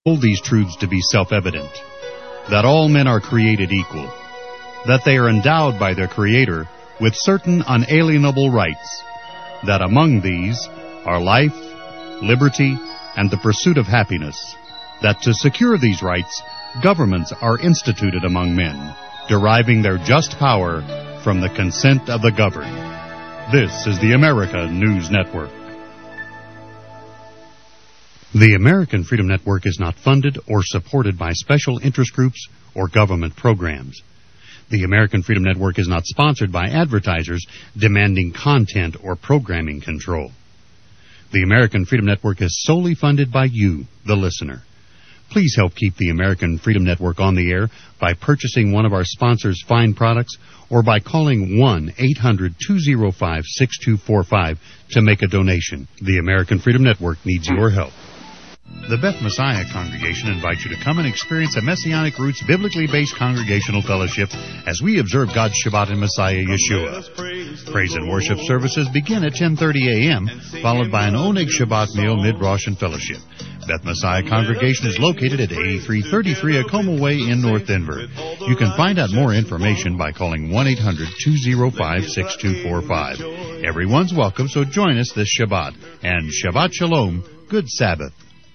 hold these truths to be self-evident, that all men are created equal, that they are endowed by their Creator with certain unalienable rights, that among these are life, liberty, and the pursuit of happiness, that to secure these rights, governments are instituted among men, deriving their just power from the consent of the governed. This is the America News Network. The American Freedom Network is not funded or supported by special interest groups or government programs. The American Freedom Network is not sponsored by advertisers demanding content or programming control. The American Freedom Network is solely funded by you, the listener. Please help keep the American Freedom Network on the air by purchasing one of our sponsors' fine products or by calling 1-800-205-6245 to make a donation. The American Freedom Network needs your help. The Beth Messiah Congregation invites you to come and experience a Messianic Roots biblically based congregational fellowship as we observe God's Shabbat in Messiah Yeshua. Praise and worship services begin at 10:30 a.m., followed by an Oneg Shabbat meal mid-Rosh and fellowship. Beth Messiah Congregation is located at 8333 Acoma Way in North Denver. You can find out more information by calling 1-800-205-6245. Everyone's welcome, so join us this Shabbat. And Shabbat Shalom, good Sabbath.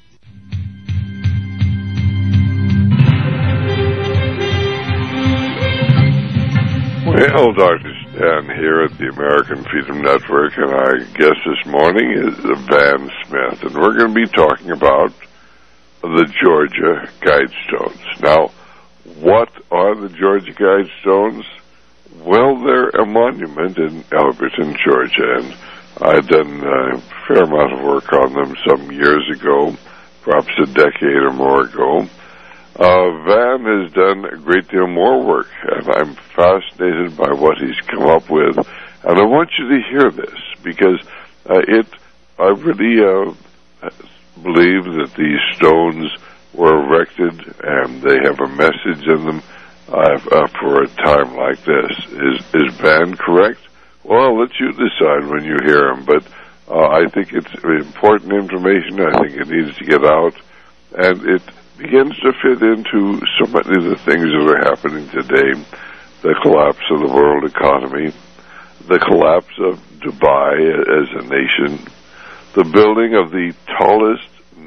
Well, Dr. Stan here at the American Freedom Network, and our guest this morning is Van Smith, and we're going to be talking about the Georgia Guidestones. Now, what are the Georgia Guidestones? Well, they're a monument in Elberton, Georgia, and I've done a fair amount of work on them some years ago, perhaps a decade or more ago. Van has done a great deal more work, and I'm fascinated by what he's come up with. And I want you to hear this, because I really believe that these stones were erected, and they have a message in them for a time like this. Is Van correct? Well, I'll let you decide when you hear him, but I think it's important information. I think it needs to get out, and it begins to fit into so many of the things that are happening today. The collapse of the world economy, the collapse of Dubai as a nation, the building of the tallest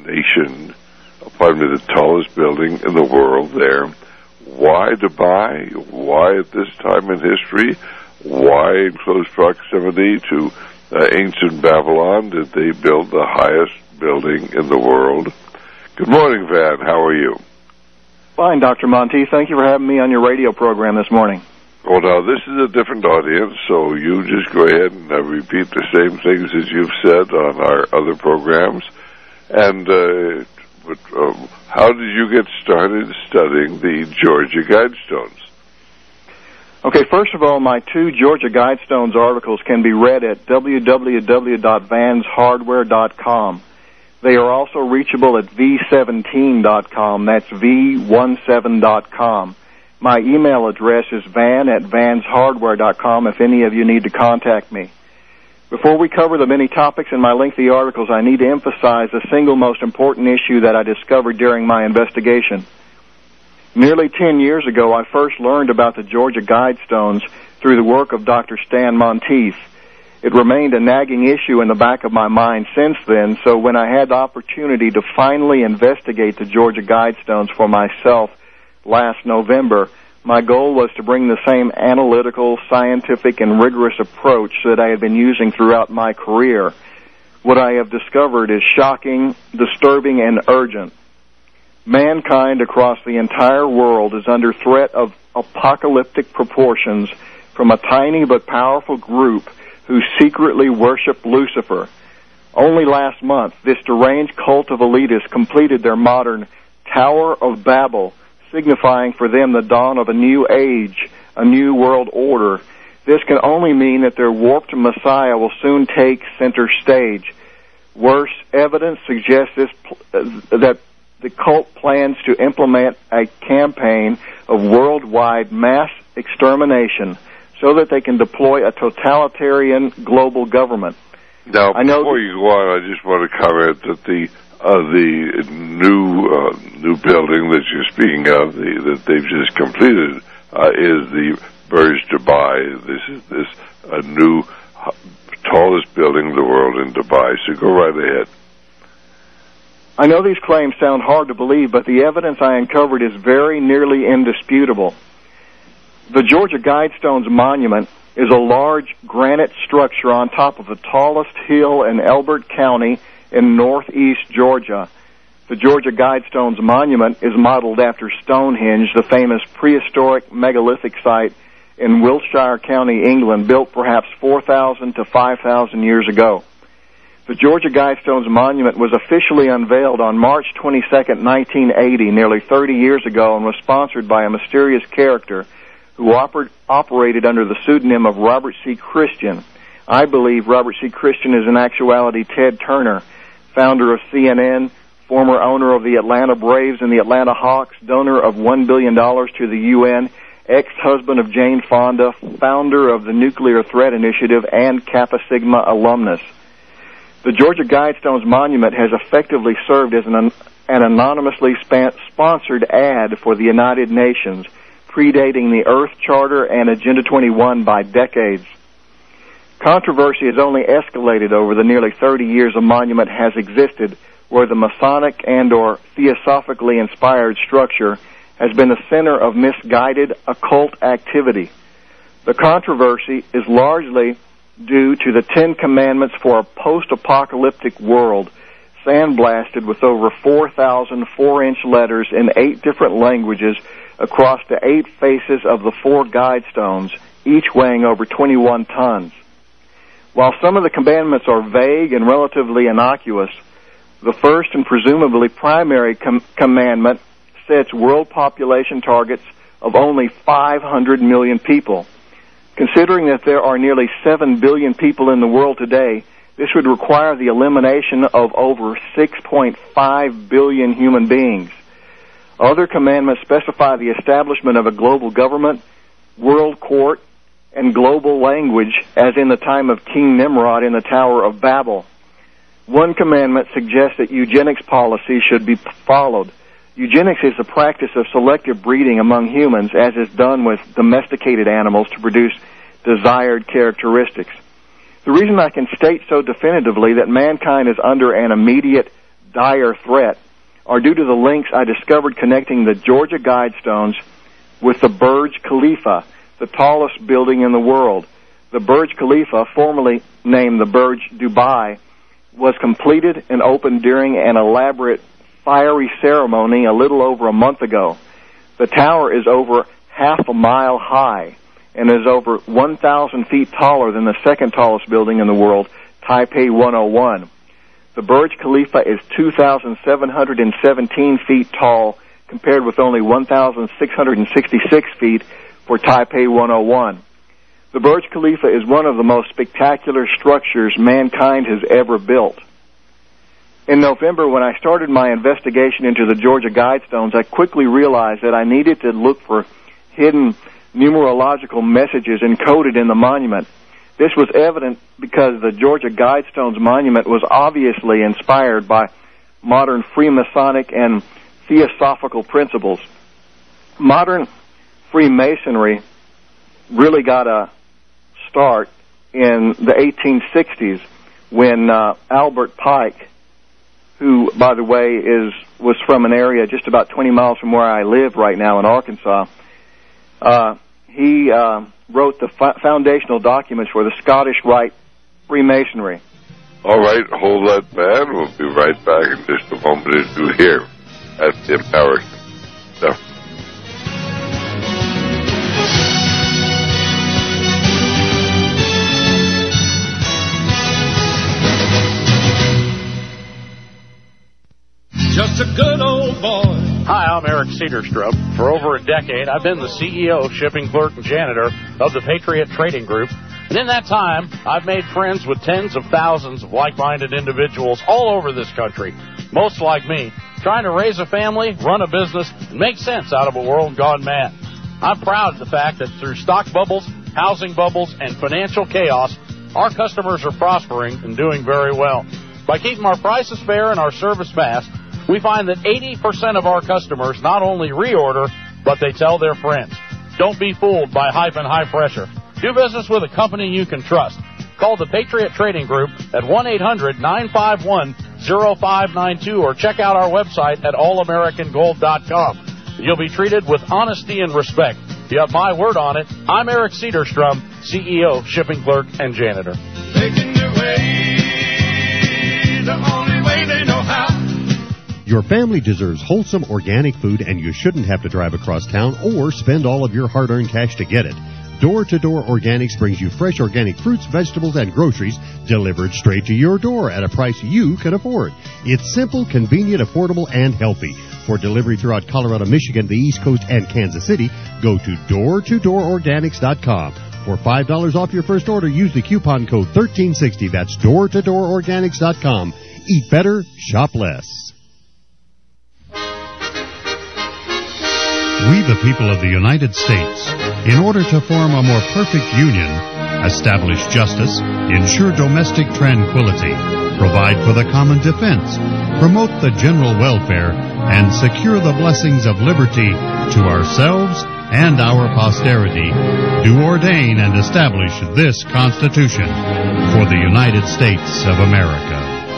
tallest building in the world there. Why Dubai? Why at this time in history? Why in close proximity to ancient Babylon did they build the highest building in the world? Good morning, Van. How are you? Fine, Dr. Monteith. Thank you for having me on your radio program this morning. Well, now, this is a different audience, so you just go ahead and repeat the same things as you've said on our other programs. And how did you get started studying the Georgia Guidestones? Okay, first of all, my two Georgia Guidestones articles can be read at www.vanshardware.com. They are also reachable at v17.com. That's v17.com. My email address is van@vanshardware.com if any of you need to contact me. Before we cover the many topics in my lengthy articles, I need to emphasize the single most important issue that I discovered during my investigation. Nearly 10 years ago, I first learned about the Georgia Guidestones through the work of Dr. Stan Monteith. It remained a nagging issue in the back of my mind since then, so when I had the opportunity to finally investigate the Georgia Guidestones for myself last November, my goal was to bring the same analytical, scientific, and rigorous approach that I had been using throughout my career. What I have discovered is shocking, disturbing, and urgent. Mankind across the entire world is under threat of apocalyptic proportions from a tiny but powerful group who secretly worship Lucifer. Only last month, this deranged cult of elitists completed their modern Tower of Babel, signifying for them the dawn of a new age, a new world order. This can only mean that their warped Messiah will soon take center stage. Worse, evidence suggests that the cult plans to implement a campaign of worldwide mass extermination so that they can deploy a totalitarian global government. Now, before you go on, I just want to comment that the new new building that you're speaking of, that they've just completed, is the Burj Dubai. This is a new tallest building in the world in Dubai. So go right ahead. I know these claims sound hard to believe, but the evidence I uncovered is very nearly indisputable. The Georgia Guidestones Monument is a large granite structure on top of the tallest hill in Elbert County in northeast Georgia. The Georgia Guidestones Monument is modeled after Stonehenge, the famous prehistoric megalithic site in Wiltshire County, England, built perhaps 4,000 to 5,000 years ago. The Georgia Guidestones Monument was officially unveiled on March 22, 1980, nearly 30 years ago, and was sponsored by a mysterious character who operated under the pseudonym of Robert C. Christian. I believe Robert C. Christian is in actuality Ted Turner, founder of CNN, former owner of the Atlanta Braves and the Atlanta Hawks, donor of $1 billion to the UN, ex-husband of Jane Fonda, founder of the Nuclear Threat Initiative, and Kappa Sigma alumnus. The Georgia Guidestones Monument has effectively served as an anonymously sponsored ad for the United Nations, predating the Earth Charter and Agenda 21 by decades. Controversy has only escalated over the nearly 30 years a monument has existed, where the Masonic and or theosophically inspired structure has been the center of misguided occult activity. The controversy is largely due to the 10 Commandments for a post-apocalyptic world, sandblasted with over 4,000 4-inch letters in 8 different languages across the 8 faces of the 4 guidestones, each weighing over 21 tons. While some of the commandments are vague and relatively innocuous, the first and presumably primary commandment sets world population targets of only 500 million people. Considering that there are nearly 7 billion people in the world today, this would require the elimination of over 6.5 billion human beings. Other commandments specify the establishment of a global government, world court, and global language, as in the time of King Nimrod in the Tower of Babel. One commandment suggests that eugenics policy should be followed. Eugenics is the practice of selective breeding among humans, as is done with domesticated animals to produce desired characteristics. The reason I can state so definitively that mankind is under an immediate, dire threat are due to the links I discovered connecting the Georgia Guidestones with the Burj Khalifa, the tallest building in the world. The Burj Khalifa, formerly named the Burj Dubai, was completed and opened during an elaborate fiery ceremony a little over a month ago. The tower is over half a mile high and is over 1,000 feet taller than the second tallest building in the world, Taipei 101. The Burj Khalifa is 2,717 feet tall, compared with only 1,666 feet for Taipei 101. The Burj Khalifa is one of the most spectacular structures mankind has ever built. In November, when I started my investigation into the Georgia Guidestones, I quickly realized that I needed to look for hidden numerological messages encoded in the monument. This was evident because the Georgia Guidestones monument was obviously inspired by modern Freemasonic and theosophical principles. Modern Freemasonry really got a start in the 1860s when Albert Pike, who, by the way, was from an area just about 20 miles from where I live right now in Arkansas, he wrote the foundational documents for the Scottish Rite Freemasonry. All right, hold that, man. We'll be right back in just a moment or two here at the American. Just a good old boy. Hi, I'm Eric Cedarstrup. For over a decade, I've been the CEO, shipping clerk, and janitor of the Patriot Trading Group. And in that time, I've made friends with tens of thousands of like-minded individuals all over this country, most like me, trying to raise a family, run a business, and make sense out of a world gone mad. I'm proud of the fact that through stock bubbles, housing bubbles, and financial chaos, our customers are prospering and doing very well. By keeping our prices fair and our service fast, We find that 80% of our customers not only reorder, but they tell their friends. Don't be fooled by hype and high pressure. Do business with a company you can trust. Call the Patriot Trading Group at 1-800-951-0592 or check out our website at allamericangold.com. You'll be treated with honesty and respect. You have my word on it. I'm Eric Cedarstrom, CEO, Shipping Clerk and Janitor. Taking their way the only way they know how. Your family deserves wholesome organic food, and you shouldn't have to drive across town or spend all of your hard-earned cash to get it. Door-to-Door Organics brings you fresh organic fruits, vegetables, and groceries delivered straight to your door at a price you can afford. It's simple, convenient, affordable, and healthy. For delivery throughout Colorado, Michigan, the East Coast, and Kansas City, go to doortodoororganics.com. For $5 off your first order, use the coupon code 1360. That's doortodoororganics.com. Eat better, shop less. We, the people of the United States, in order to form a more perfect union, establish justice, ensure domestic tranquility, provide for the common defense, promote the general welfare, and secure the blessings of liberty to ourselves and our posterity, do ordain and establish this Constitution for the United States of America.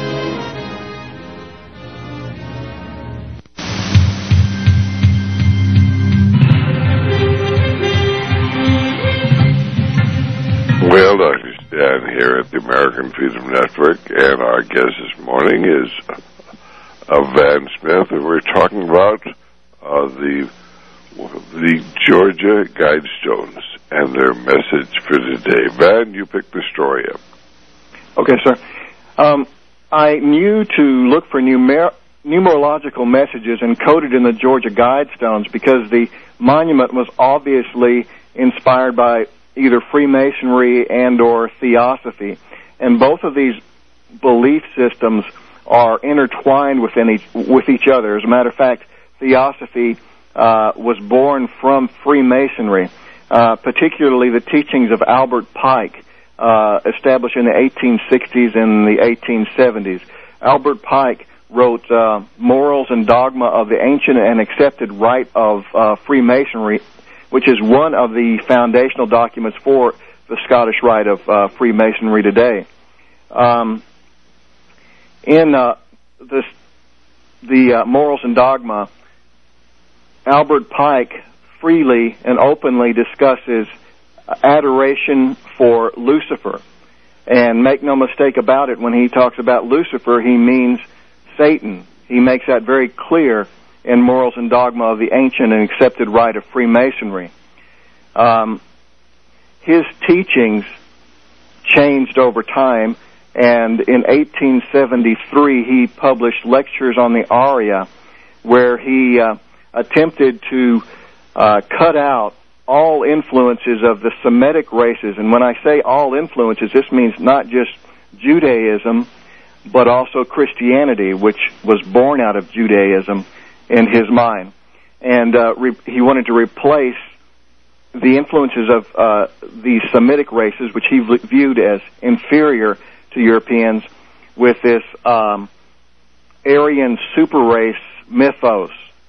Well, Dr. Stan here at the American Freedom Network, and our guest this morning is Van Smith, and we're talking about the Georgia Guidestones and their message for today. Van, you picked the story up. Okay, sir. I knew to look for numerological messages encoded in the Georgia Guidestones because the monument was obviously inspired by either Freemasonry and or Theosophy. And both of these belief systems are intertwined with each other. As a matter of fact, Theosophy was born from Freemasonry, particularly the teachings of Albert Pike, established in the 1860s and the 1870s. Albert Pike wrote Morals and Dogma of the Ancient and Accepted Rite of Freemasonry, which is one of the foundational documents for the Scottish Rite of Freemasonry today. In the Morals and Dogma, Albert Pike freely and openly discusses adoration for Lucifer. And make no mistake about it, when he talks about Lucifer, he means Satan. He makes that very clear in Morals and Dogma of the Ancient and Accepted Rite of Freemasonry. His teachings changed over time, and in 1873 he published Lectures on the Aria, where he attempted to cut out all influences of the Semitic races. And when I say all influences, this means not just Judaism, but also Christianity, which was born out of Judaism in his mind. And he wanted to replace the influences of the Semitic races, which he viewed as inferior to Europeans, with this Aryan super race mythos.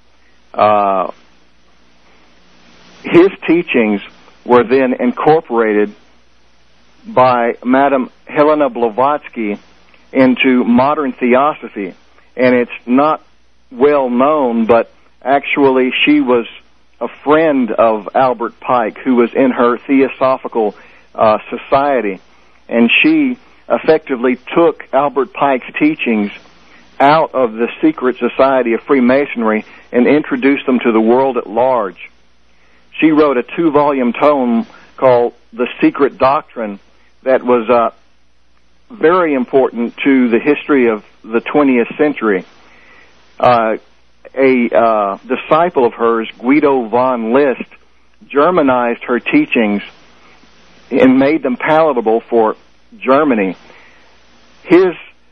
His teachings were then incorporated by Madame Helena Blavatsky into modern theosophy, and it's not well known, but actually she was a friend of Albert Pike, who was in her Theosophical Society, and she effectively took Albert Pike's teachings out of the secret society of Freemasonry and introduced them to the world at large. She wrote a 2-volume tome called The Secret Doctrine that was very important to the history of the 20th century. A disciple of hers, Guido von List, Germanized her teachings and made them palatable for Germany. His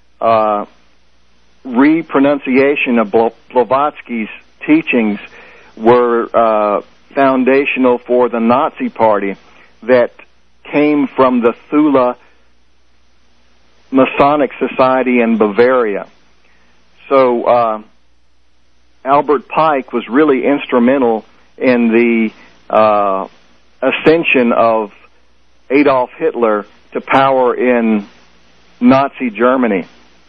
repronunciation of Blavatsky's teachings were foundational for the Nazi Party that came from the Thule Masonic Society in Bavaria. So Albert Pike was really instrumental in the ascension of Adolf Hitler to power in Nazi Germany.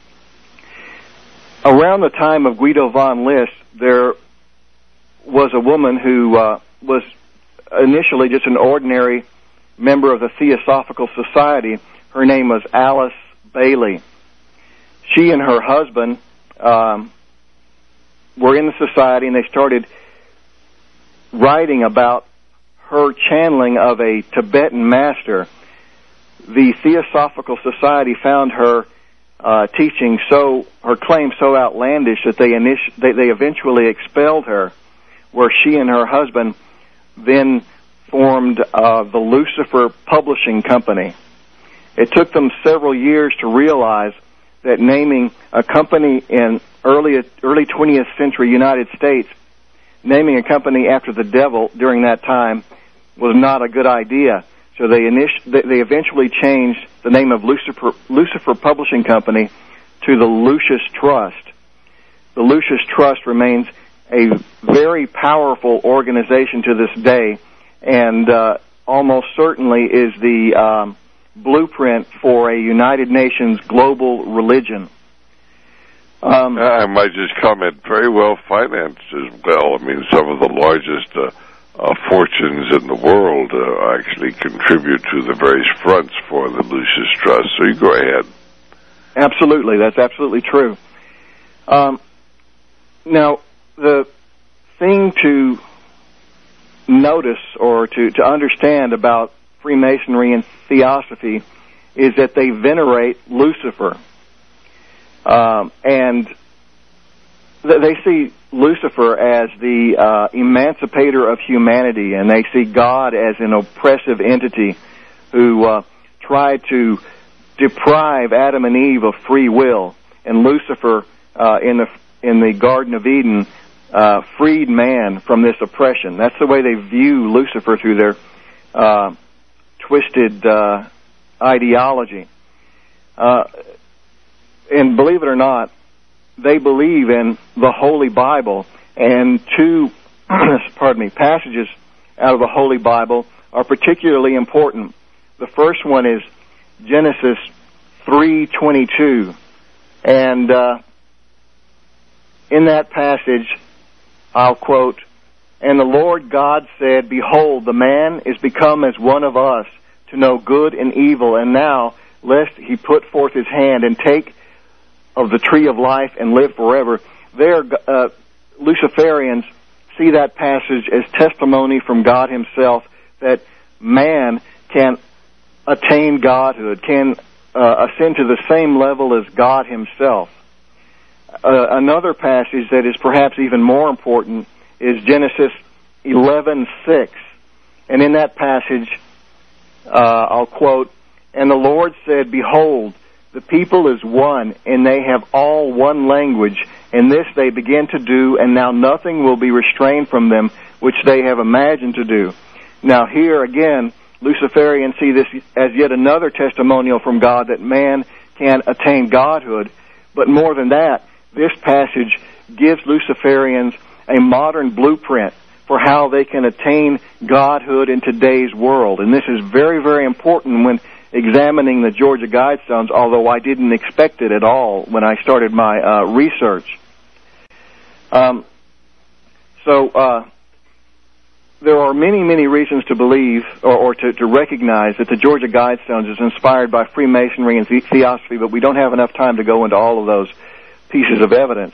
Around the time of Guido von List, there was a woman who was initially just an ordinary member of the Theosophical Society. Her name was Alice Bailey. She and her husband were in the society, and they started writing about her channeling of a Tibetan master. The Theosophical Society found her teaching her claim so outlandish that they eventually expelled her, where she and her husband then formed the Lucifer Publishing Company. It took them several years to realize that naming a company in early 20th century United States, naming a company after the devil during that time was not a good idea. So they eventually changed the name of Lucifer Publishing Company to the Lucis Trust. The Lucis Trust remains a very powerful organization to this day, and almost certainly is the blueprint for a United Nations global religion. I might just comment, very well financed as well. I mean, some of the largest fortunes in the world actually contribute to the various fronts for the Lucis Trust. So you go ahead. Absolutely, that's absolutely true. Now, the thing to notice or to understand about Freemasonry and Theosophy is that they venerate Lucifer. And they see Lucifer as the emancipator of humanity, and they see God as an oppressive entity who tried to deprive Adam and Eve of free will. And Lucifer, in the Garden of Eden, freed man from this oppression. That's the way they view Lucifer through their twisted ideology. And believe it or not, they believe in the Holy Bible, and two passages out of the Holy Bible are particularly important. The first one is Genesis 3:22, and in that passage, I'll quote, "And the Lord God said, Behold, the man is become as one of us, to know good and evil, and now, lest he put forth his hand and take of the tree of life and live forever." There, Luciferians see that passage as testimony from God himself that man can attain godhood, can ascend to the same level as God himself. Another passage that is perhaps even more important is Genesis 11:6. And in that passage, I'll quote, "And the Lord said, Behold, the people is one, and they have all one language, and this they begin to do, and now nothing will be restrained from them, which they have imagined to do." Now here again, Luciferians see this as yet another testimonial from God that man can attain godhood. But more than that, this passage gives Luciferians a modern blueprint for how they can attain godhood in today's world. And this is very, very important when examining the Georgia Guidestones, although I didn't expect it at all when I started my research. There are many, many reasons to believe or to recognize that the Georgia Guidestones is inspired by Freemasonry and Theosophy, but we don't have enough time to go into all of those pieces of evidence.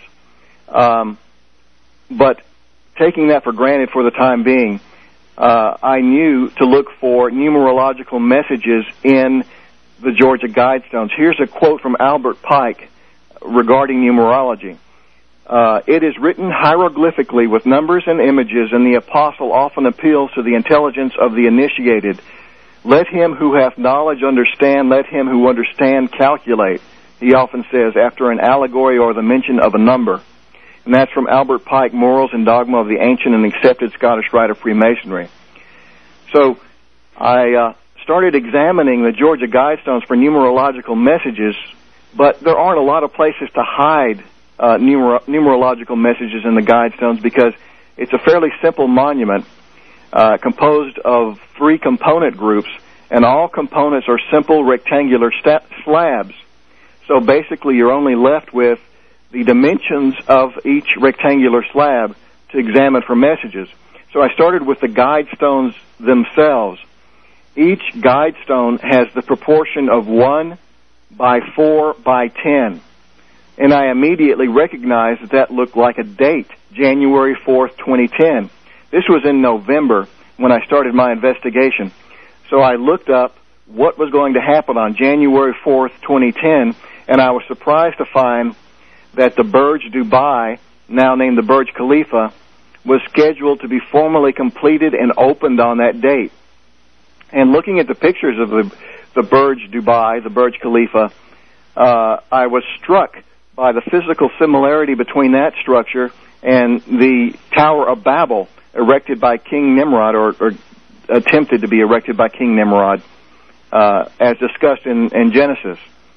But taking that for granted for the time being, I knew to look for numerological messages in the Georgia Guidestones. Here's a quote from Albert Pike regarding numerology. "It is written hieroglyphically with numbers and images, and the apostle often appeals to the intelligence of the initiated. Let him who hath knowledge understand, let him who understand calculate," he often says after an allegory or the mention of a number. And that's from Albert Pike, Morals and Dogma of the Ancient and Accepted Scottish Rite of Freemasonry. So I started examining the Georgia Guidestones for numerological messages, but there aren't a lot of places to hide numerological messages in the Guidestones because it's a fairly simple monument composed of 3 component groups, and all components are simple rectangular slabs. So basically you're only left with the dimensions of each rectangular slab to examine for messages. So I started with the Guidestones themselves. Each Guidestone has the proportion of 1 by 4 by 10. And I immediately recognized that looked like a date, January 4th, 2010. This was in November when I started my investigation. So I looked up what was going to happen on January 4th, 2010, and I was surprised to find that the Burj Dubai, now named the Burj Khalifa, was scheduled to be formally completed and opened on that date. And looking at the pictures of the Burj Dubai, the Burj Khalifa, I was struck by the physical similarity between that structure and the Tower of Babel erected by King Nimrod, or attempted to be erected by King Nimrod, as discussed in Genesis.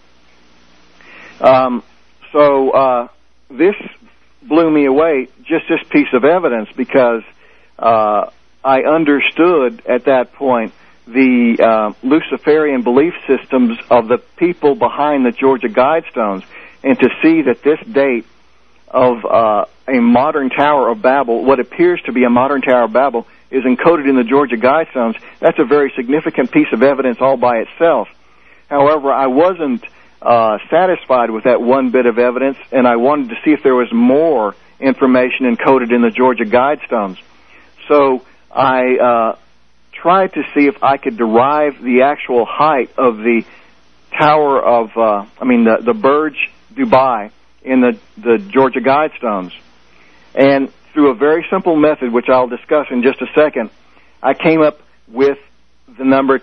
So this blew me away, just this piece of evidence, because I understood at that point the Luciferian belief systems of the people behind the Georgia Guidestones, and to see that this date of a modern Tower of Babel, what appears to be a modern Tower of Babel, is encoded in the Georgia Guidestones, that's a very significant piece of evidence all by itself. However, I wasn't satisfied with that one bit of evidence, and I wanted to see if there was more information encoded in the Georgia Guidestones. So I tried to see if I could derive the actual height of the Tower of, the Burj Dubai in the Georgia Guidestones. And through a very simple method, which I'll discuss in just a second, I came up with the number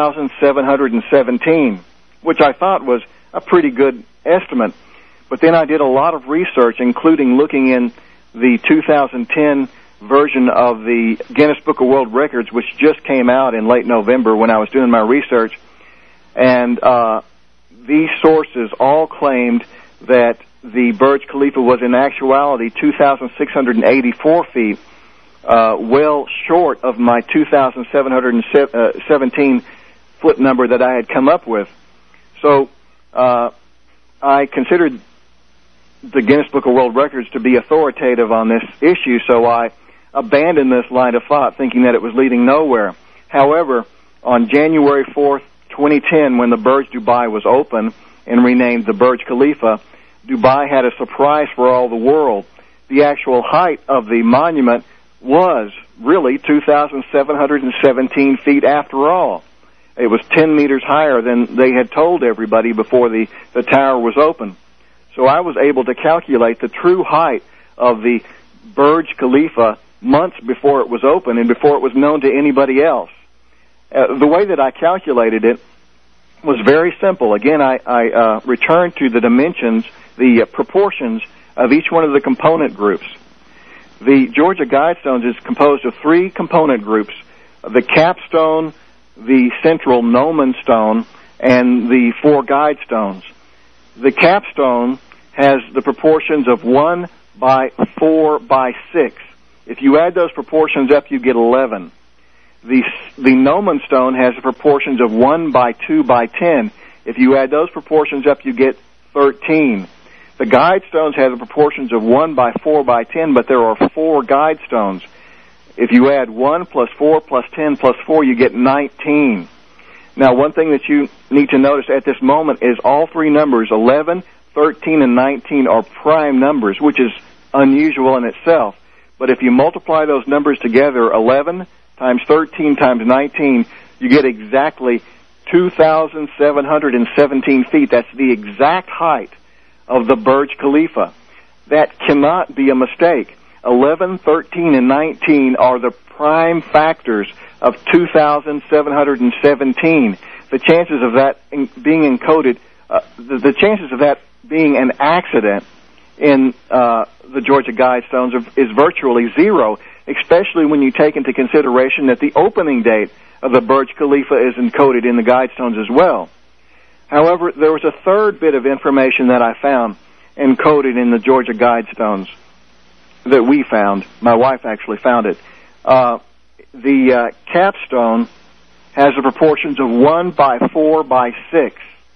2,717, which I thought was a pretty good estimate. But then I did a lot of research, including looking in the 2010 version of the Guinness Book of World Records, which just came out in late November when I was doing my research. And these sources all claimed that the Burj Khalifa was in actuality 2,684 feet, well short of my 2,717 foot number that I had come up with. So I considered the Guinness Book of World Records to be authoritative on this issue, so I abandoned this line of thought, thinking that it was leading nowhere. However, on January 4th, 2010, when the Burj Dubai was open and renamed the Burj Khalifa, Dubai had a surprise for all the world. The actual height of the monument was really 2,717 feet after all. It was 10 meters higher than they had told everybody before the tower was open. So I was able to calculate the true height of the Burj Khalifa months before it was open and before it was known to anybody else. The way that I calculated it was very simple. Again, I returned to the dimensions, the proportions of each one of the component groups. The Georgia Guidestones is composed of 3 component groups: the capstone, the central gnomon stone, and the 4 guidestones. The capstone has the proportions of 1 by 4 by 6. If you add those proportions up, you get 11. The gnomon stone has the proportions of 1 by 2 by 10. If you add those proportions up, you get 13. The guidestones have the proportions of 1 by 4 by 10, but there are 4 guidestones. If you add 1 plus 4 plus 10 plus 4, you get 19. Now, one thing that you need to notice at this moment is all 3 numbers, 11, 13, and 19, are prime numbers, which is unusual in itself. But if you multiply those numbers together, 11 times 13 times 19, you get exactly 2,717 feet. That's the exact height of the Burj Khalifa. That cannot be a mistake. 11, 13, and 19 are the prime factors of 2,717. The chances of that being encoded, the chances of that being an accident in the Georgia Guidestones is virtually zero, especially when you take into consideration that the opening date of the Burj Khalifa is encoded in the Guidestones as well. However, there was a third bit of information that I found, encoded in the Georgia Guidestones that we found. My wife actually found it. The capstone has the proportions of 1 by 4 by 6.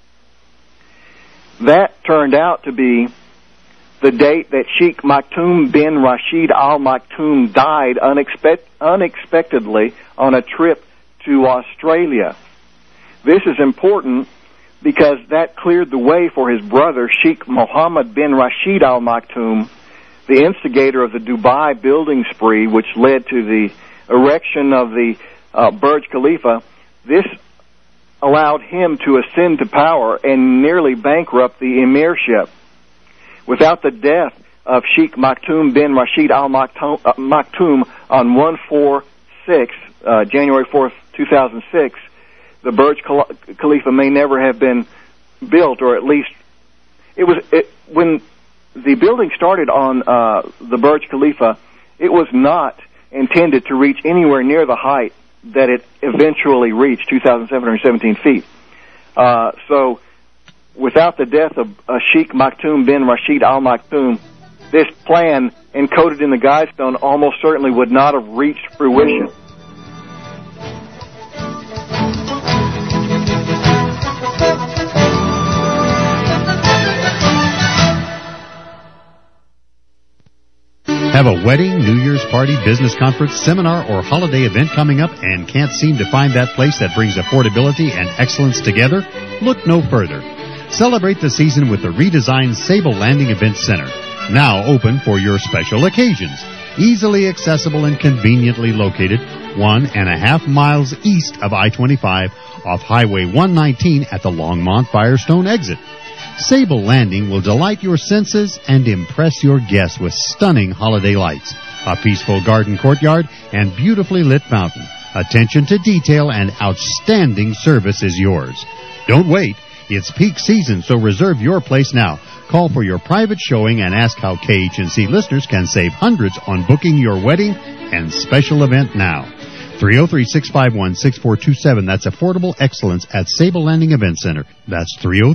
That turned out to be the date that Sheikh Maktoum bin Rashid Al Maktoum died unexpectedly on a trip to Australia. This is important because that cleared the way for his brother, Sheikh Mohammed bin Rashid Al Maktoum, the instigator of the Dubai building spree, which led to the erection of the Burj Khalifa. This allowed him to ascend to power and nearly bankrupt the emirship. Without the death of Sheikh Maktoum bin Rashid Al Maktoum on 1/4/6, January 4th, 2006, the Burj Khalifa may never have been built, or at least when the building started on the Burj Khalifa, it was not intended to reach anywhere near the height that it eventually reached, 2,717 feet. So without the death of Sheikh Maktoum bin Rashid Al Maktoum, this plan encoded in the Guidestone almost certainly would not have reached fruition. Have a wedding, New Year's party, business conference, seminar, or holiday event coming up and can't seem to find that place that brings affordability and excellence together? Look no further. Celebrate the season with the redesigned Sable Landing Event Center, now open for your special occasions. Easily accessible and conveniently located 1.5 miles east of I-25 off Highway 119 at the Longmont Firestone exit. Sable Landing will delight your senses and impress your guests with stunning holiday lights, a peaceful garden courtyard, and beautifully lit fountain. Attention to detail and outstanding service is yours. Don't wait. It's peak season, so reserve your place now. Call for your private showing and ask how KHNC listeners can save hundreds on booking your wedding and special event now. 303-651-6427. That's affordable excellence at Sable Landing Event Center. That's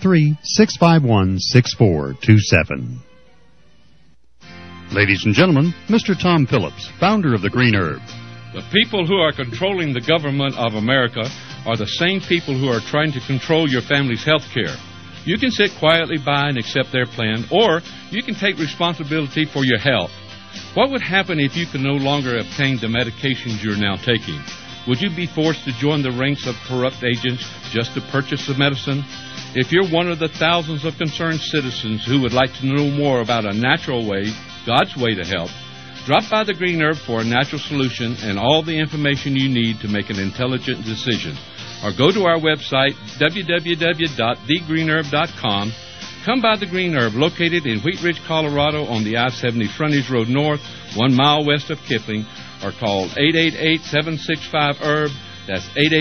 303-651-6427. Ladies and gentlemen, Mr. Tom Phillips, founder of the Green Herb. The people who are controlling the government of America are the same people who are trying to control your family's health care. You can sit quietly by and accept their plan, or you can take responsibility for your health. What would happen if you could no longer obtain the medications you're now taking? Would you be forced to join the ranks of corrupt agents just to purchase the medicine? If you're one of the thousands of concerned citizens who would like to know more about a natural way, God's way to health, drop by the Green Herb for a natural solution and all the information you need to make an intelligent decision. Or go to our website, www.thegreenherb.com. Come by the Green Herb, located in Wheat Ridge, Colorado, on the I-70 Frontage Road North, 1 mile west of Kipling, or call 888-765-HERB. That's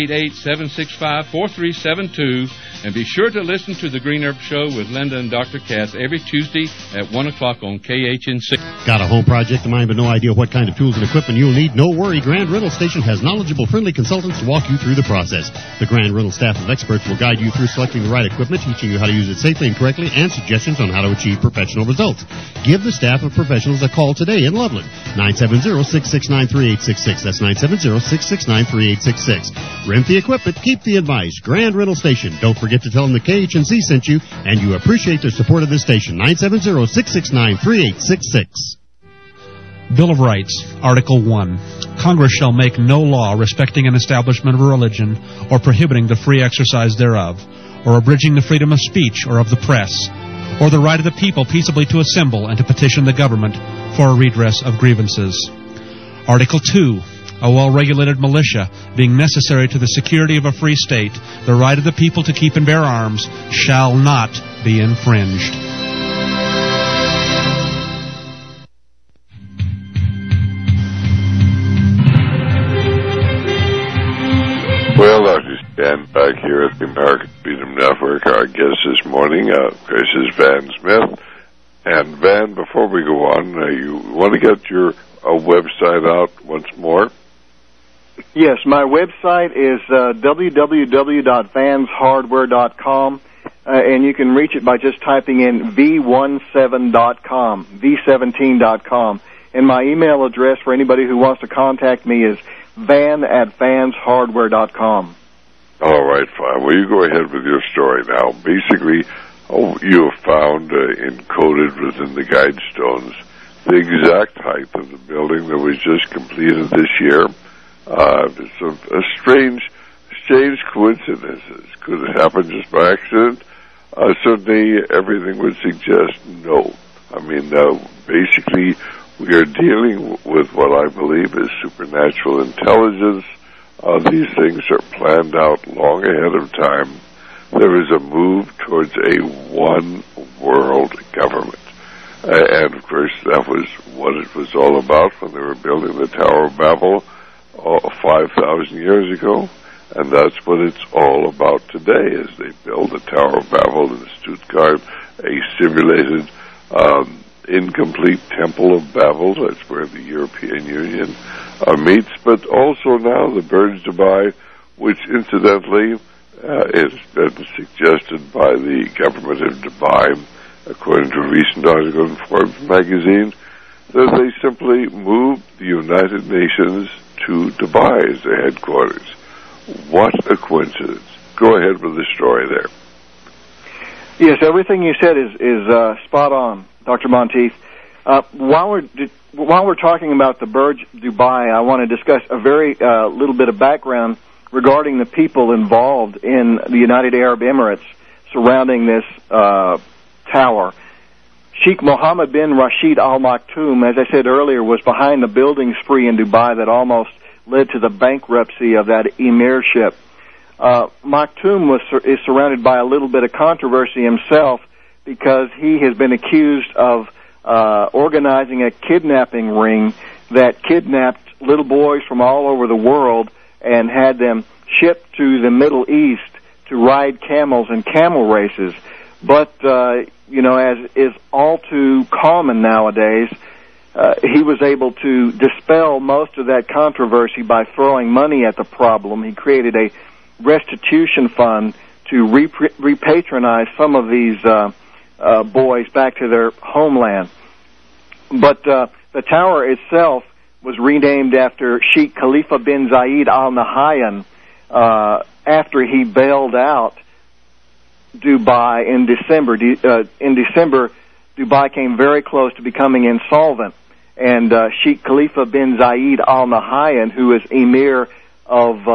888-765-4372. And be sure to listen to the Green Herb Show with Linda and Dr. Cass every Tuesday at 1 o'clock on KHNC. Got a home project in mind but no idea what kind of tools and equipment you'll need? No worry, Grand Rental Station has knowledgeable, friendly consultants to walk you through the process. The Grand Rental staff of experts will guide you through selecting the right equipment, teaching you how to use it safely and correctly, and suggestions on how to achieve professional results. Give the staff of professionals a call today in Loveland. 970-669-3866. That's 970-669-3866. Rent the equipment, keep the advice. Grand Rental Station. Don't forget to tell them the KHNC sent you, and you appreciate their support of this station. 970-669-3866. Bill of Rights, Article 1. Congress shall make no law respecting an establishment of a religion or prohibiting the free exercise thereof, or abridging the freedom of speech or of the press, or the right of the people peaceably to assemble and to petition the government for a redress of grievances. Article 2. A well-regulated militia, being necessary to the security of a free state, the right of the people to keep and bear arms shall not be infringed. Well, as we stand back here at the American Freedom Network, our guest this morning, of course, is Van Smith. And Van, before we go on, you want to get your website out once more? Yes, my website is www.vanshardware.com. and you can reach it by just typing in v17.com, v17.com. And my email address for anybody who wants to contact me is van@vanshardware.com. All right, fine. Well, you go ahead with your story now. Basically, you have found encoded within the guide stones the exact height of the building that was just completed this year. It's a strange coincidence. Could it happen just by accident? Certainly, everything would suggest no. I mean, basically, we are dealing with what I believe is supernatural intelligence. These things are planned out long ahead of time. There is a move towards a one-world government. And, of course, that was what it was all about when they were building the Tower of Babel 5,000 years ago. And that's what it's all about today as they build the Tower of Babel in Stuttgart, a simulated, incomplete Temple of Babel. That's where the European Union meets. But also now the Burj Dubai, which incidentally has been suggested by the government of Dubai, according to a recent article in Forbes magazine, that they simply moved the United Nations to Dubai as their headquarters. What a coincidence. Go ahead with the story there. Yes, everything you said is spot on, Dr. Monteith. While we're talking about the Burj Dubai, I want to discuss a very little bit of background regarding the people involved in the United Arab Emirates surrounding this tower. Sheikh Mohammed bin Rashid Al Maktoum, as I said earlier, was behind the building spree in Dubai that almost led to the bankruptcy of that emirship. Maktoum is surrounded by a little bit of controversy himself because he has been accused of organizing a kidnapping ring that kidnapped little boys from all over the world and had them shipped to the Middle East to ride camels in camel races. But, as is all too common nowadays, he was able to dispel most of that controversy by throwing money at the problem. He created a restitution fund to repatronize some of these boys back to their homeland. But the tower itself was renamed after Sheikh Khalifa bin Zayed Al Nahyan after he bailed out Dubai in December. In December, Dubai came very close to becoming insolvent. And Sheikh Khalifa bin Zayed Al Nahyan, who is Emir of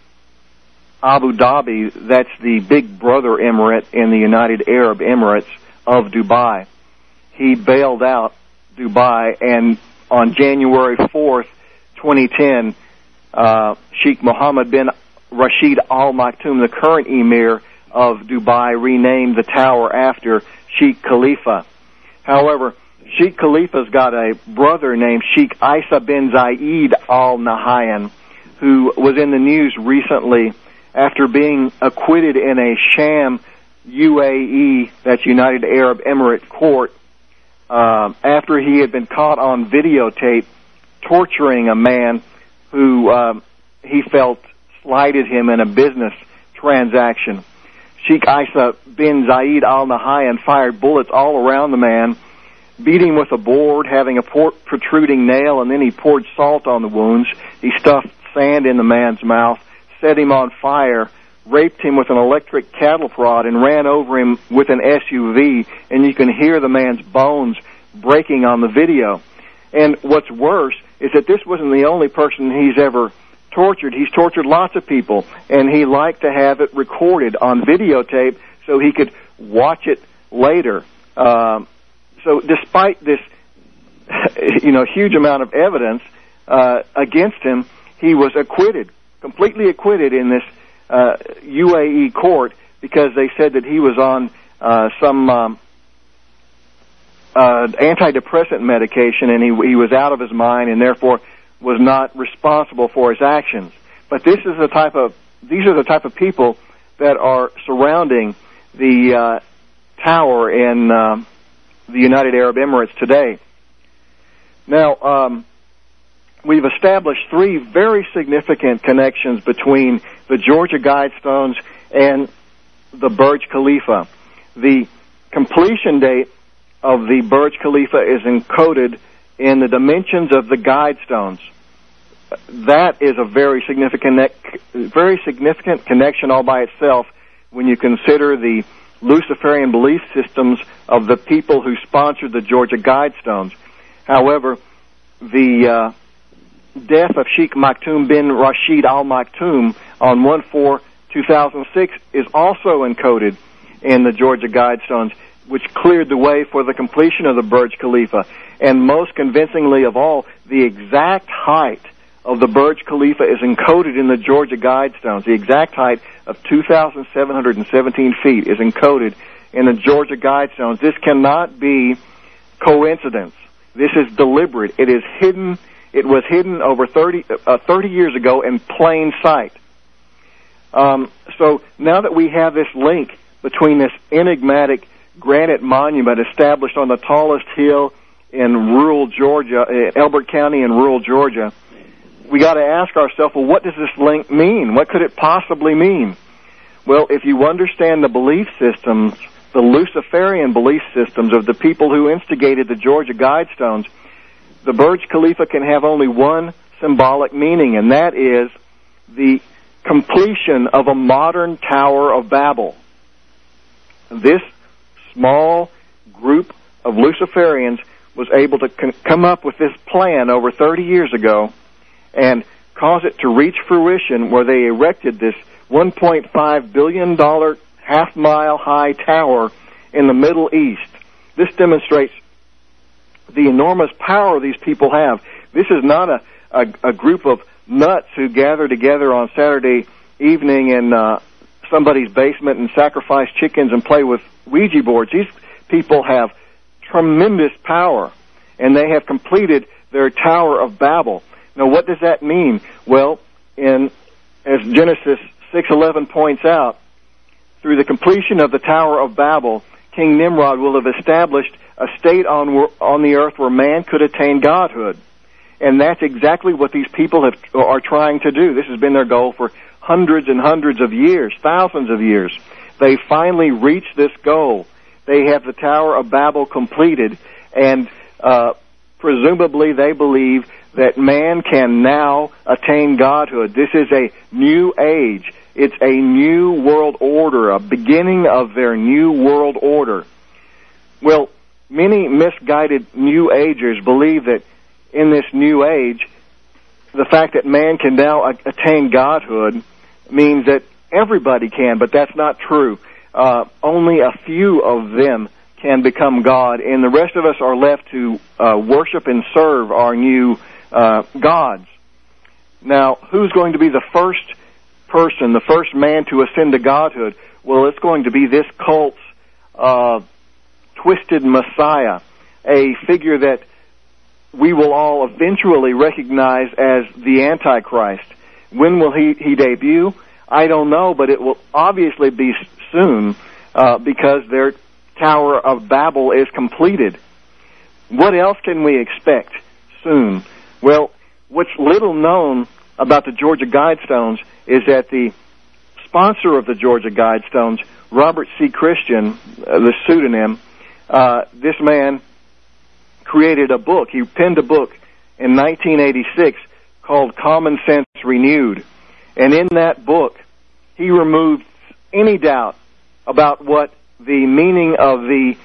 Abu Dhabi, that's the big brother emirate in the United Arab Emirates of Dubai, he bailed out Dubai, and on January 4th, 2010, Sheikh Mohammed bin Rashid Al Maktoum, the current Emir of Dubai, renamed the tower after Sheikh Khalifa. However, Sheikh Khalifa's got a brother named Sheikh Isa bin Zayed Al Nahyan, who was in the news recently after being acquitted in a sham UAE, that's United Arab Emirate court, after he had been caught on videotape torturing a man who he felt slighted him in a business transaction. Sheikh Isa bin Zayed Al Nahyan fired bullets all around the man, beat him with a board, having a protruding nail, and then he poured salt on the wounds. He stuffed sand in the man's mouth, set him on fire, raped him with an electric cattle prod, and ran over him with an SUV, and you can hear the man's bones breaking on the video. And what's worse is that this wasn't the only person he's ever tortured. He's tortured lots of people, and he liked to have it recorded on videotape so he could watch it later. So despite this, huge amount of evidence against him, he was acquitted, completely acquitted in this UAE court because they said that he was on some antidepressant medication and he was out of his mind and therefore was not responsible for his actions. But these are the type of people that are surrounding the tower in the United Arab Emirates today. Now, we've established three very significant connections between the Georgia Guidestones and the Burj Khalifa. the completion date of the Burj Khalifa is encoded in the dimensions of the Guidestones. That is a very significant connection all by itself when you consider the Luciferian belief systems of the people who sponsored the Georgia Guidestones. However, the death of Sheikh Maktoum bin Rashid Al Maktoum on 1/4/2006 is also encoded in the Georgia Guidestones, which cleared the way for the completion of the Burj Khalifa. And most convincingly of all, the exact height of the Burj Khalifa is encoded in the Georgia Guidestones. The exact height of 2,717 feet is encoded in the Georgia Guidestones. This cannot be coincidence. This is deliberate. It is hidden. It was hidden over 30 years ago in plain sight. So now that we have this link between this enigmatic granite monument established on the tallest hill in rural Georgia, Elbert County in rural Georgia, we got to ask ourselves, well, what does this link mean? What could it possibly mean? Well, if you understand the belief systems, the Luciferian belief systems of the people who instigated the Georgia Guidestones, the Burj Khalifa can have only one symbolic meaning, and that is the completion of a modern Tower of Babel. This small group of Luciferians was able to come up with this plan over 30 years ago and cause it to reach fruition, where they erected this $1.5 billion half-mile high tower in the Middle East. This demonstrates the enormous power these people have. This is not a group of nuts who gather together on Saturday evening in somebody's basement and sacrifice chickens and play with Ouija boards. These people have tremendous power, and they have completed their Tower of Babel. Now, what does that mean? Well, as Genesis 6:11 points out, through the completion of the Tower of Babel, King Nimrod will have established a state on the earth where man could attain godhood. And that's exactly what these people are trying to do. This has been their goal for hundreds and hundreds of years, thousands of years. They finally reached this goal. They have the Tower of Babel completed, and presumably they believe that man can now attain godhood. This is a new age. It's a new world order, a beginning of their new world order. Well, many misguided New Agers believe that in this new age, the fact that man can now attain godhood means that everybody can, but that's not true. Only a few of them can become God, and the rest of us are left to worship and serve our new gods. Now, who's going to be the first person, the first man to ascend to godhood? Well, it's going to be this cult's twisted Messiah, a figure that we will all eventually recognize as the Antichrist. When will he debut? I don't know, but it will obviously be soon because their Tower of Babel is completed. What else can we expect soon? Well, what's little known about the Georgia Guidestones is that the sponsor of the Georgia Guidestones, Robert C. Christian, the pseudonym, this man created a book. He penned a book in 1986 called Common Sense Renewed. And in that book, he removed any doubt about what the meaning of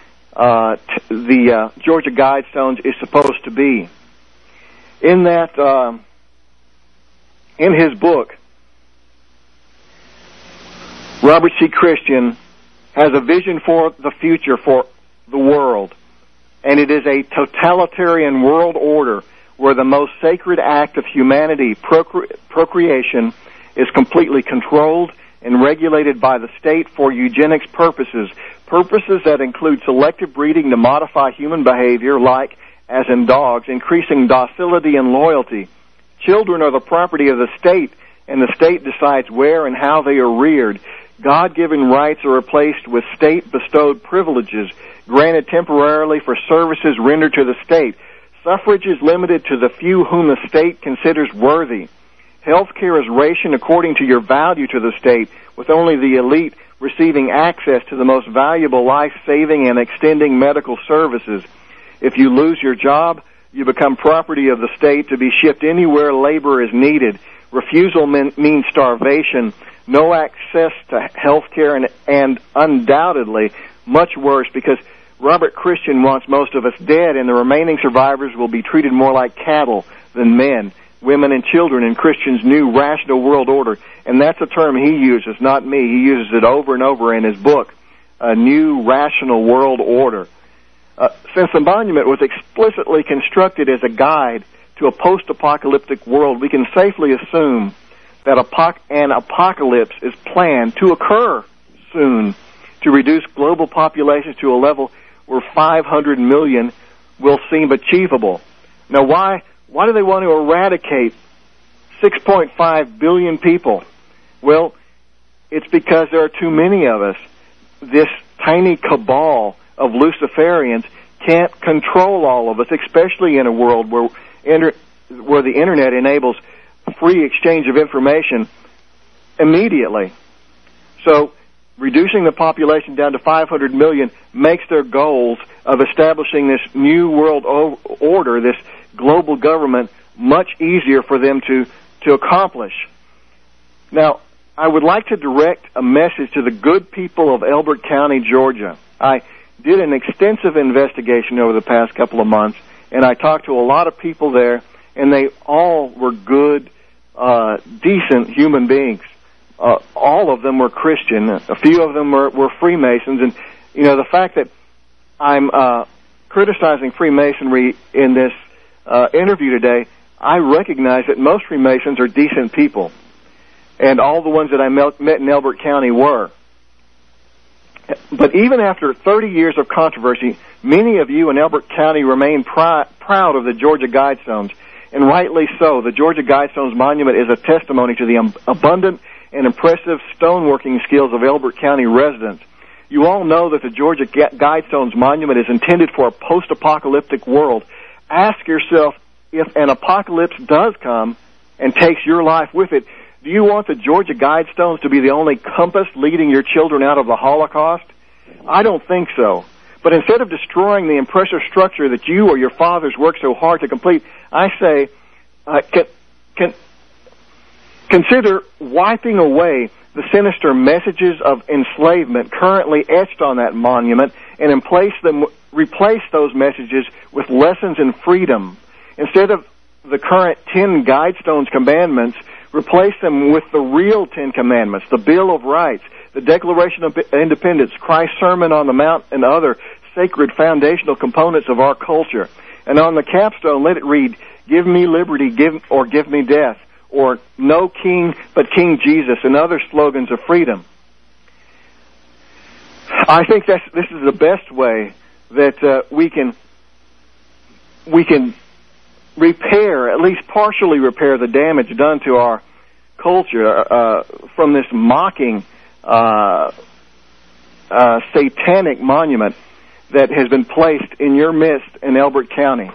the Georgia Guidestones is supposed to be. In that, in his book, Robert C. Christian has a vision for the future for the world, and it is a totalitarian world order where the most sacred act of humanity, procreation, is completely controlled and regulated by the state for eugenics purposes that include selective breeding to modify human behavior, like, as in dogs, increasing docility and loyalty. Children are the property of the state, and the state decides where and how they are reared. God-given rights are replaced with state-bestowed privileges, granted temporarily for services rendered to the state. Suffrage is limited to the few whom the state considers worthy. Health care is rationed according to your value to the state, with only the elite receiving access to the most valuable life-saving and extending medical services. If you lose your job, you become property of the state to be shipped anywhere labor is needed. Refusal means starvation, no access to health care, and undoubtedly much worse, because Robert Christian wants most of us dead, and the remaining survivors will be treated more like cattle than men, women, and children in Christian's new rational world order. And that's a term he uses, not me. He uses it over and over in his book, A New Rational World Order. Since the monument was explicitly constructed as a guide to a post-apocalyptic world, we can safely assume that an apocalypse is planned to occur soon to reduce global populations to a level where 500 million will seem achievable. Now, why do they want to eradicate 6.5 billion people? Well, it's because there are too many of us. This tiny cabal of Luciferians can't control all of us, especially in a world where the Internet enables free exchange of information immediately. So reducing the population down to 500 million makes their goals of establishing this new world order, this global government, much easier for them to accomplish. Now, I would like to direct a message to the good people of Elbert County, Georgia. I did an extensive investigation over the past couple of months, and I talked to a lot of people there, and they all were good, decent human beings. All of them were Christian. A few of them were Freemasons. And, you know, the fact that I'm criticizing Freemasonry in this interview today, I recognize that most Freemasons are decent people. And all the ones that I met in Elbert County were. But even after 30 years of controversy, many of you in Elbert County remain proud of the Georgia Guidestones, and rightly so. The Georgia Guidestones Monument is a testimony to the abundant and impressive stoneworking skills of Elbert County residents. You all know that the Georgia Guidestones Monument is intended for a post-apocalyptic world. Ask yourself, if an apocalypse does come and takes your life with it, do you want the Georgia Guidestones to be the only compass leading your children out of the Holocaust? I don't think so. But instead of destroying the impressive structure that you or your fathers worked so hard to complete, I say, consider wiping away the sinister messages of enslavement currently etched on that monument and replace those messages with lessons in freedom. Instead of the current 10 Guidestones commandments, replace them with the real 10 Commandments, the Bill of Rights, the Declaration of Independence, Christ's Sermon on the Mount, and other sacred foundational components of our culture. And on the capstone, let it read, "Give me liberty, give me death," or "No king but King Jesus," and other slogans of freedom. I think this is the best way that we can repair, at least partially repair, the damage done to our culture from this mocking satanic monument that has been placed in your midst in Elbert County.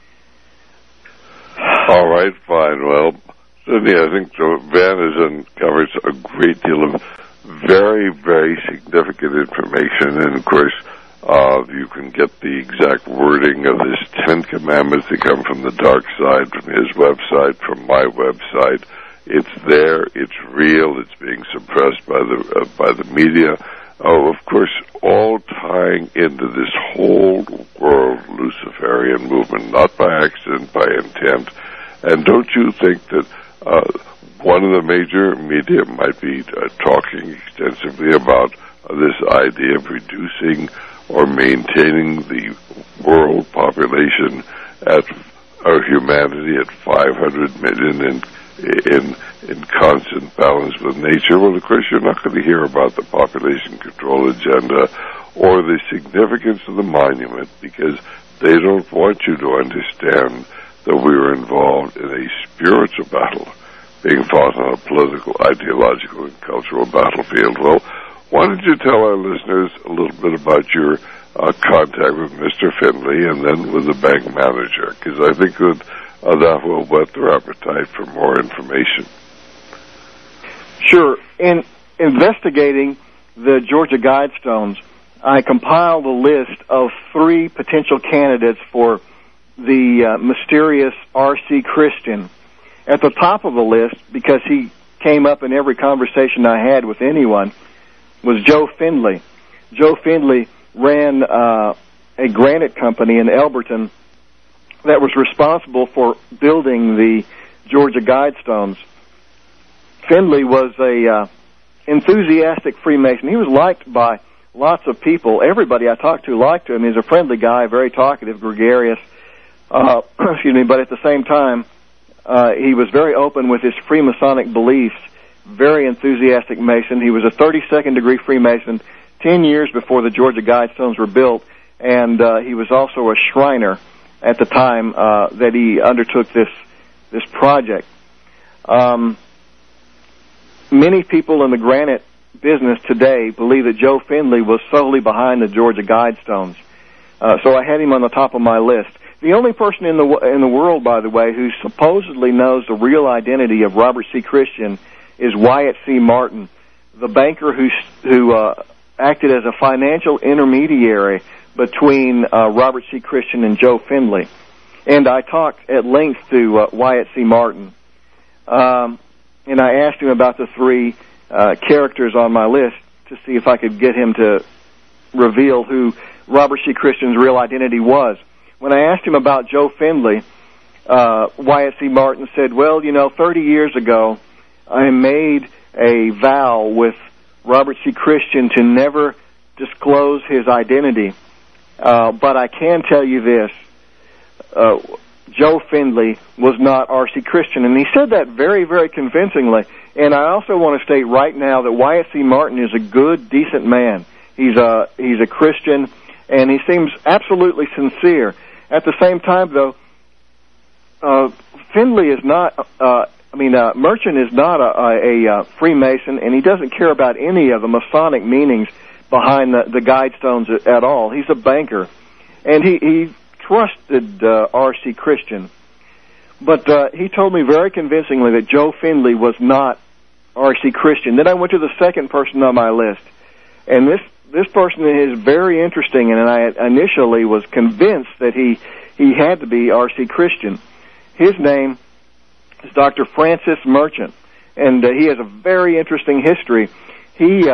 All right, fine. Well, Cindy, I think Van has uncovered a great deal of very, very significant information, and of course, you can get the exact wording of this 10 Commandments that come from the dark side, from his website, from my website. It's there. It's real. It's being suppressed by the media. Of course, all tying into this whole world Luciferian movement, not by accident, by intent. And don't you think that one of the major media might be talking extensively about this idea of reducing or maintaining the world population or humanity at 500 million in constant balance with nature? Well, of course, you're not going to hear about the population control agenda or the significance of the monument, because they don't want you to understand that we were involved in a spiritual battle being fought on a political, ideological, and cultural battlefield. Well, why don't you tell our listeners a little bit about your contact with Mr. Finley and then with the bank manager, because I think that will whet their appetite for more information. Sure. In investigating the Georgia Guidestones, I compiled a list of 3 potential candidates for the mysterious R.C. Christian. At the top of the list, because he came up in every conversation I had with anyone, was Joe Findley. Joe Findley ran a granite company in Elberton that was responsible for building the Georgia Guidestones. Findley was a enthusiastic Freemason. He was liked by lots of people. Everybody I talked to liked him. He's a friendly guy, very talkative, gregarious. Excuse me, but at the same time, he was very open with his Freemasonic beliefs, very enthusiastic Mason. He was a 32nd degree Freemason 10 years before the Georgia Guidestones were built, and he was also a Shriner at the time that he undertook this project. Many people in the granite business today believe that Joe Findley was solely behind the Georgia Guidestones. So I had him on the top of my list. The only person in the world, by the way, who supposedly knows the real identity of Robert C. Christian is Wyatt C. Martin, the banker who acted as a financial intermediary between Robert C. Christian and Joe Findley. And I talked at length to Wyatt C. Martin. And I asked him about the 3 characters on my list to see if I could get him to reveal who Robert C. Christian's real identity was. When I asked him about Joe Findley, Wyatt C. Martin said, well, 30 years ago, I made a vow with Robert C. Christian to never disclose his identity. But I can tell you this, Joe Findley was not R.C. Christian. And he said that very, very convincingly. And I also want to state right now that Wyatt C. Martin is a good, decent man. He's a Christian, and he seems absolutely sincere. At the same time, though, Findley is not, Merchant is not a Freemason, and he doesn't care about any of the Masonic meanings behind the Guidestones at all. He's a banker. And he trusted R.C. Christian. But he told me very convincingly that Joe Findley was not R.C. Christian. Then I went to the second person on my list. And this person is very interesting, and I initially was convinced that he had to be R.C. Christian. His name is Dr. Francis Merchant, and he has a very interesting history. He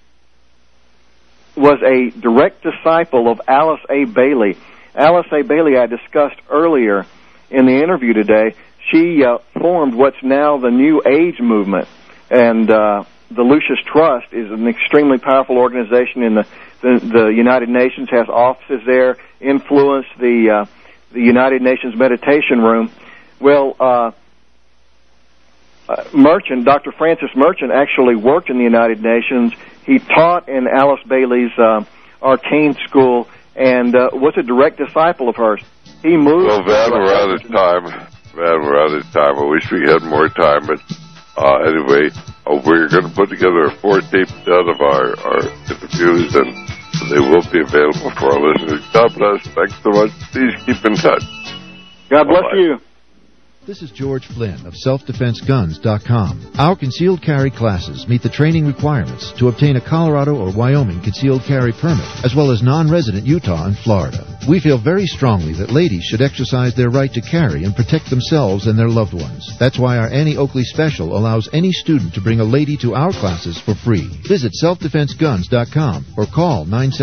was a direct disciple of Alice A. Bailey. Alice A. Bailey I discussed earlier in the interview today. She formed what's now the New Age movement, and the Lucis Trust is an extremely powerful organization in the United Nations, has offices there, influenced the United Nations Meditation Room. Well, Merchant, Dr. Francis Merchant, actually worked in the United Nations. He taught in Alice Bailey's arcane school and was a direct disciple of hers. He moved... Well, Van, we're out of time. I wish we had more time, but anyway, we're going to put together a 4-tape set of our interviews, and they will be available for our listeners. God bless. Thanks so much. Please keep in touch. God bless you. This is George Flynn of SelfDefenseGuns.com. Our concealed carry classes meet the training requirements to obtain a Colorado or Wyoming concealed carry permit, as well as non-resident Utah and Florida. We feel very strongly that ladies should exercise their right to carry and protect themselves and their loved ones. That's why our Annie Oakley special allows any student to bring a lady to our classes for free. Visit SelfDefenseGuns.com or call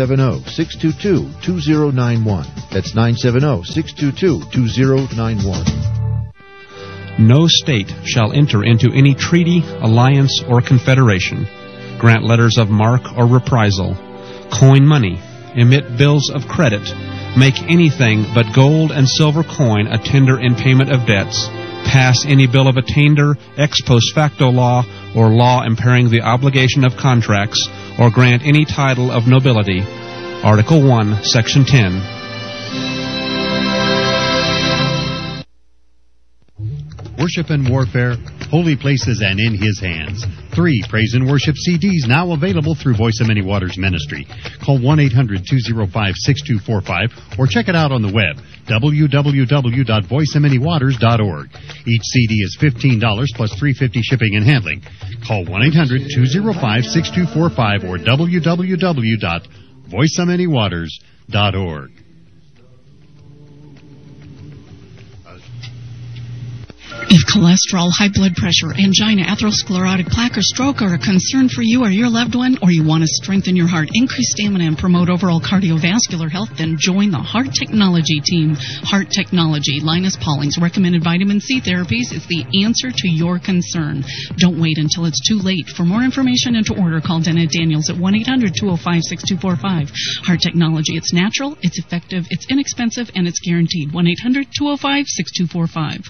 970-622-2091. That's 970-622-2091. No state shall enter into any treaty, alliance, or confederation, grant letters of marque or reprisal, coin money, emit bills of credit, make anything but gold and silver coin a tender in payment of debts, pass any bill of attainder, ex post facto law, or law impairing the obligation of contracts, or grant any title of nobility. Article 1, Section 10. Worship and Warfare, Holy Places and In His Hands. 3 Praise and Worship CDs now available through Voice of Many Waters Ministry. Call 1-800-205-6245 or check it out on the web, www.voiceofmanywaters.org. Each CD is $15 plus $3.50 shipping and handling. Call 1-800-205-6245 or www.voiceofmanywaters.org. If cholesterol, high blood pressure, angina, atherosclerotic plaque, or stroke are a concern for you or your loved one, or you want to strengthen your heart, increase stamina, and promote overall cardiovascular health, then join the Heart Technology team. Heart Technology, Linus Pauling's recommended vitamin C therapies, is the answer to your concern. Don't wait until it's too late. For more information and to order, call Dana Daniels at 1-800-205-6245. Heart Technology, it's natural, it's effective, it's inexpensive, and it's guaranteed. 1-800-205-6245.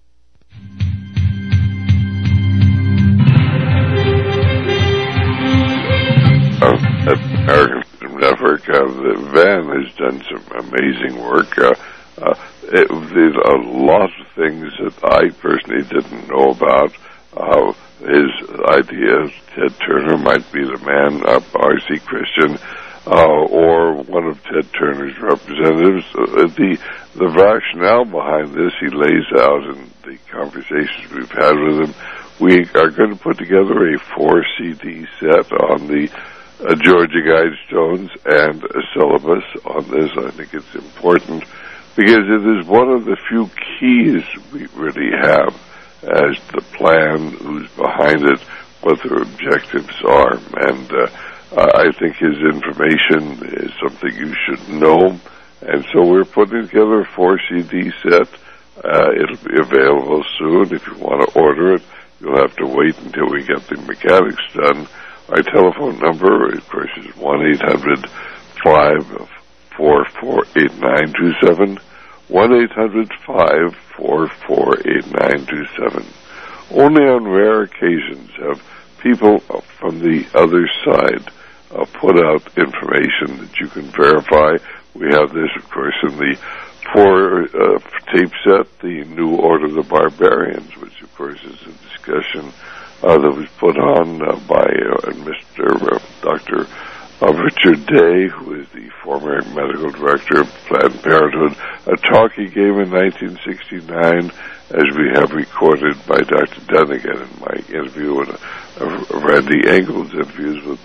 At American Freedom Network, the Van has done some amazing work. There's a lot of things that I personally didn't know about. His idea, Ted Turner might be the man, R.C. Christian, or one of Ted Turner's representatives. The rationale behind this he lays out in the conversations we've had with him. We are going to put together a 4-CD set on the Georgia Guidestones and a syllabus on this. I think it's important because it is one of the few keys we really have as the plan, who's behind it, what their objectives are. And I think his information is something you should know. And so we're putting together a 4-CD set. It'll be available soon. If you want to order it, you'll have to wait until we get the mechanics done. Our telephone number, of course, is 1-800-544-8927, 1-800-544-8927. Only on rare occasions have people from the other side put out information that you can verify. We have this, of course, in the 4-tape set, the New Order of the Barbarians, which, of course, is a discussion that was put on by Dr. Richard Day, who is the former medical director of Planned Parenthood, a talk he gave in 1969, as we have recorded by Dr. Dunnigan in my interview and Randy Engel's interviews with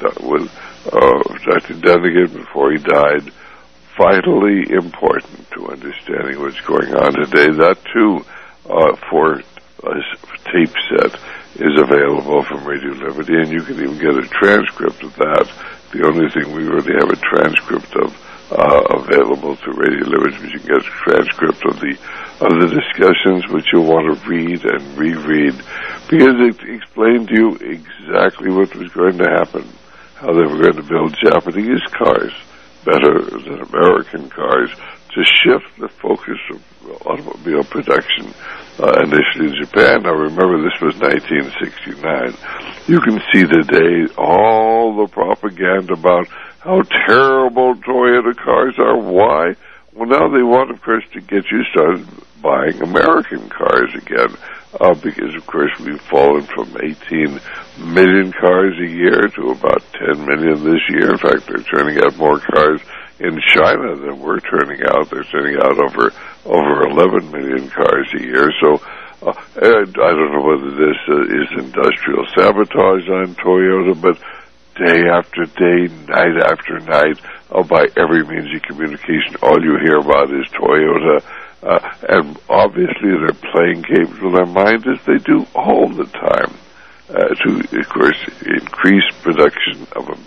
Dr. Dunnigan before he died. Vitally important to understanding what's going on today. That, too, for a tape set is available from Radio Liberty, and you can even get a transcript of that. The only thing we really have a transcript of available through Radio Liberty, but you can get a transcript of the discussions which you'll want to read and reread, because it explained to you exactly what was going to happen, how they were going to build Japanese cars better than American cars, to shift the focus of automobile production initially in Japan. Now remember, this was 1969. You can see today all the propaganda about how terrible Toyota cars are. Why? Well, now they want, of course, to get you started buying American cars again, because, of course, we've fallen from 18 million cars a year to about 10 million this year. In fact, they're turning out more cars in China than we're turning out. They're turning out over 11 million cars a year. So I don't know whether this is industrial sabotage on Toyota, but day after day, night after night, by every means of communication, all you hear about is Toyota. And obviously they're playing games with our minds, as they do all the time, to, of course, increase production of them.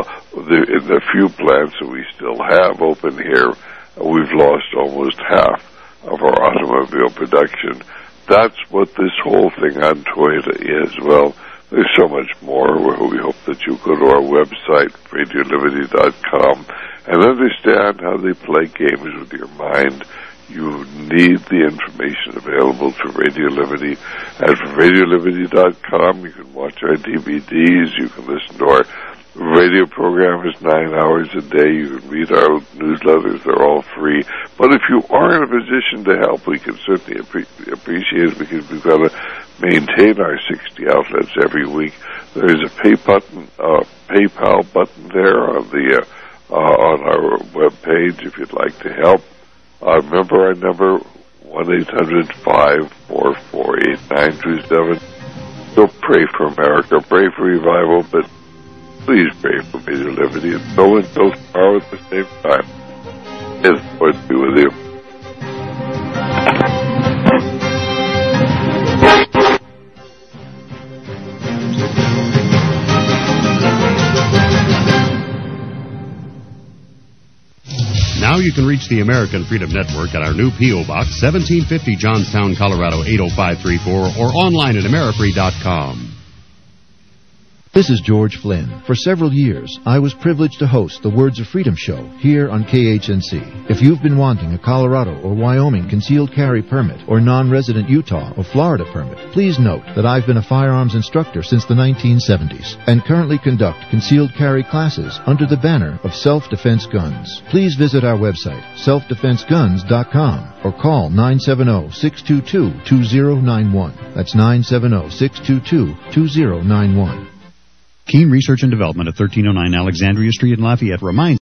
In the few plants that we still have open here, we've lost almost half of our automobile production. That's what this whole thing on Toyota is. Well, there's so much more. We hope that you go to our website, RadioLiberty.com, and understand how they play games with your mind. You need the information available through Radio Liberty. At RadioLiberty.com, you can watch our DVDs, you can listen to our radio program is 9 hours a day. You can read our newsletters. They're all free. But if you are in a position to help, we can certainly appreciate it, because we've got to maintain our 60 outlets every week. There is a PayPal button there on our web page if you'd like to help. Remember our number, 1-800-544-8927. So pray for America, pray for revival, but please pray for major liberty and so and so far at the same time. Yes, Lord be with you. Now you can reach the American Freedom Network at our new P.O. Box, 1750 Johnstown, Colorado, 80534, or online at amerifree.com. This is George Flynn. For several years, I was privileged to host the Words of Freedom show here on KHNC. If you've been wanting a Colorado or Wyoming concealed carry permit or non-resident Utah or Florida permit, please note that I've been a firearms instructor since the 1970s and currently conduct concealed carry classes under the banner of Self-Defense Guns. Please visit our website, selfdefenseguns.com, or call 970-622-2091. That's 970-622-2091. Keene Research and Development at 1309 Alexandria Street in Lafayette reminds